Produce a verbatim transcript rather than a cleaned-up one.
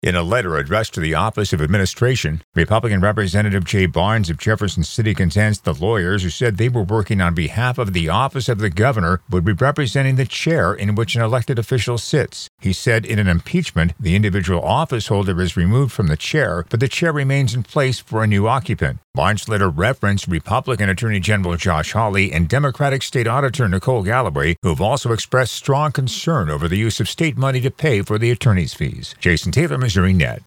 In a letter addressed to the Office of Administration, Republican Representative Jay Barnes of Jefferson City contends the lawyers who said they were working on behalf of the Office of the Governor would be representing the chair in which an elected official sits. He said in an impeachment, the individual office holder is removed from the chair, but the chair remains in place for a new occupant. Barnes' letter referenced Republican Attorney General Josh Hawley and Democratic State Auditor Nicole Galloway, who have also expressed strong concern over the use of state money to pay for the attorney's fees. Jason Taylor, Missouri Net.